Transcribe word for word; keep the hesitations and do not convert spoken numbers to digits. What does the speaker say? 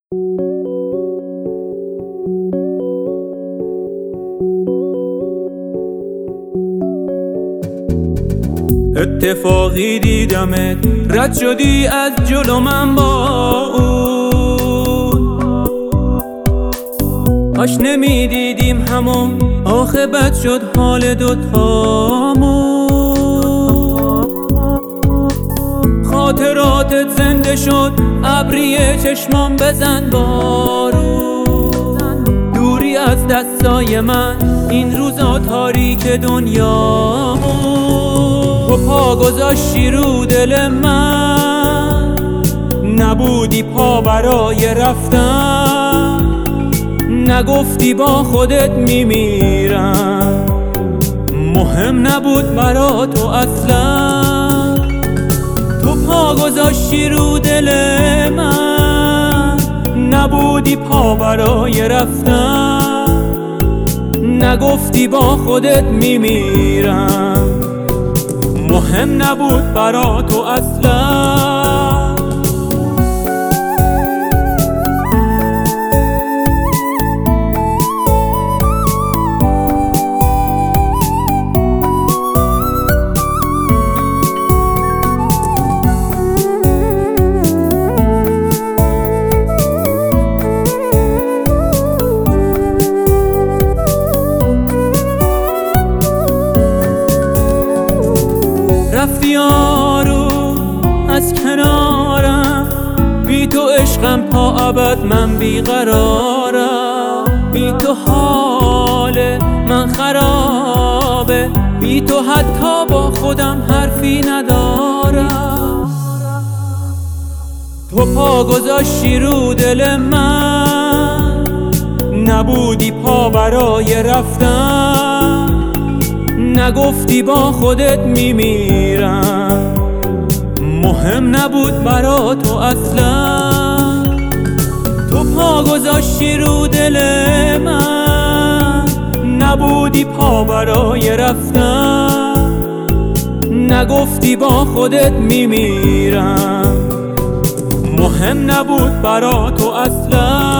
اتفاقی دیدمت رد شدی از جلو من با اون، کاش نمیدیدیم همون، آخه بد شد حال دوتامون. خاطراتت زنده شد ابری چشمام بزن بارون، دوری از دستای من این روزا تاریک دنیامون. تو پا گذاشتی رو دل من، نبودی پا برای رفتن، نگفتی با خودت میمیرم، مهم نبود برا تو اصلا. تو پا گذاشتی رو دل من، نبودی پا برای رفتن، نگفتی با خودت میمیرم، مهم نبود برا تو اصلا. رفتی آروم از کنارم، بی تو عشقم تا ابد من بیقرارم، بی تو حال من خرابه، بی تو حتی با خودم حرفی ندارم. تو پا گذاشتی رو دل من، نبودی پا برای رفتن، نگفتی با خودت میمیرم، مهم نبود برا تو اصلا. تو پا گذاشتی رو دل من، نبودی پا برای رفتن، نگفتی با خودت میمیرم، مهم نبود برا تو اصلا.